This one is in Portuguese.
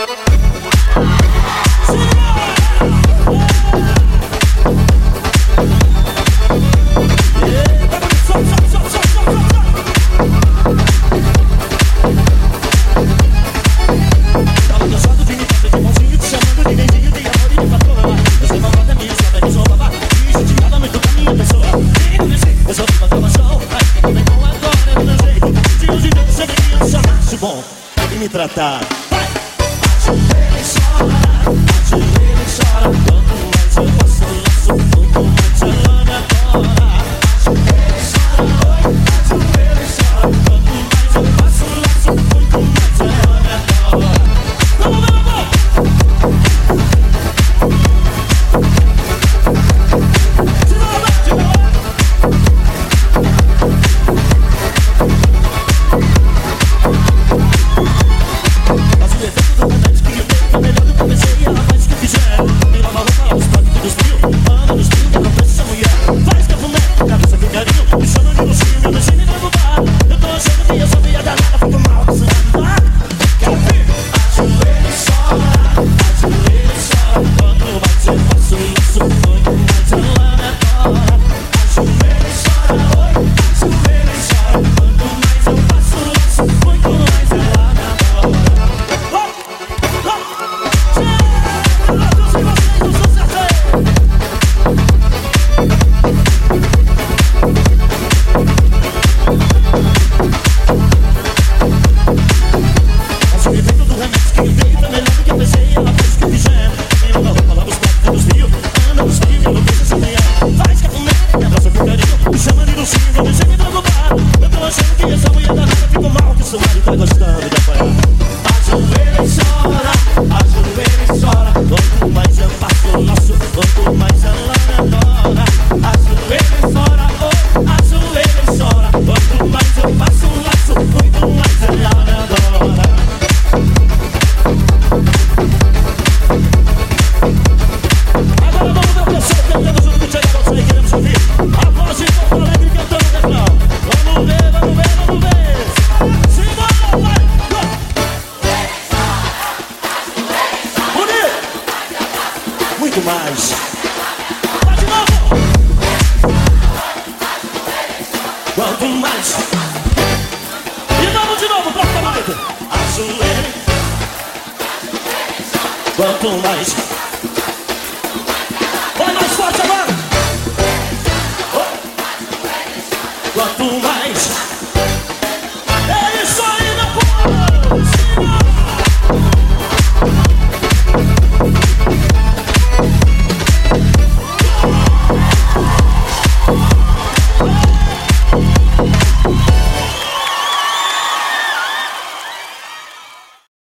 Bom, e me tratar. Ajoelha e chora. Quanto mais eu passo o laço, quanto mais ela me adora. Ajoelha e chora. Quanto mais eu passo o laço, quanto mais ela me adora. Vamos, vamos, vamos! Muito mais. Vai de novo. Quanto mais. De novo, próxima noite. Ajoelha. Quanto mais. Vai mais forte agora. Quanto mais.